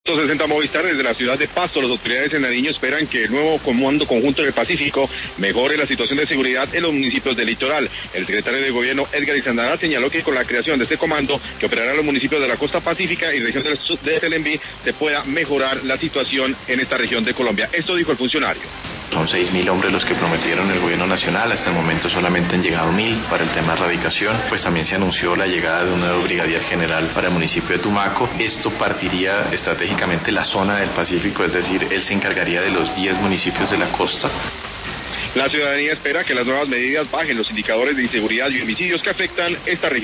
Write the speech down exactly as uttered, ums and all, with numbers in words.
sesenta Movistar, desde la ciudad de Pasto, las autoridades en Nariño esperan que el nuevo Comando Conjunto del Pacífico mejore la situación de seguridad en los municipios del litoral. El secretario de Gobierno, Edgar Izandara, señaló que con la creación de este comando, que operará en los municipios de la costa pacífica y región del sur de Telenví, se pueda mejorar la situación en esta región de Colombia. Esto dijo el funcionario. Son seis mil hombres los que prometieron el gobierno nacional, hasta el momento solamente han llegado mil. Para el tema de erradicación, pues también se anunció la llegada de un nuevo brigadier general para el municipio de Tumaco. Esto partiría estratégicamente la zona del Pacífico, es decir, él se encargaría de los diez municipios de la costa. La ciudadanía espera que las nuevas medidas bajen los indicadores de inseguridad y homicidios que afectan esta región.